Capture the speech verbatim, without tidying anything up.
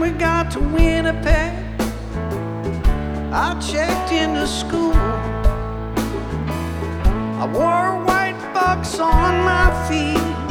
we got to Winnipeg, I checked into school. I wore white bucks on my feet,